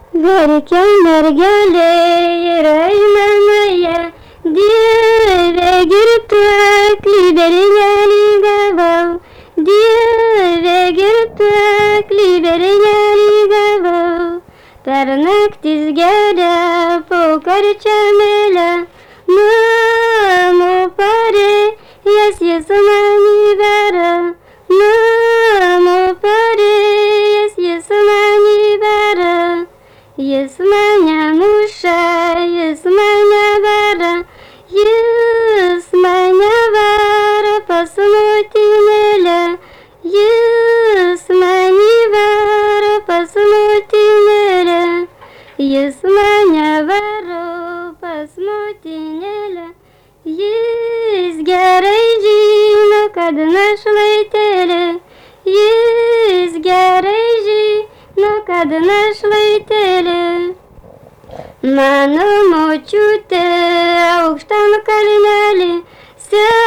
Verkia mergelė ir aimanuoja, Dieve girtuoklį bernelį gavau, Dieve girtuoklį bernelį gavau. Per naktis geria po karčiamėlę, namo parėjęs jis man įbera, namo parėjęs jis man įbera. Jis mane muša, jis mane bara, jis mane varo pas motinėlę, jis mane varo pas motinėlę, jis mane varo pas motinėlę, jis gerai žino, kad našlaitėlė, jis gerai žino, kad našlaitėlė. Mano močiutė aukštam kalnelį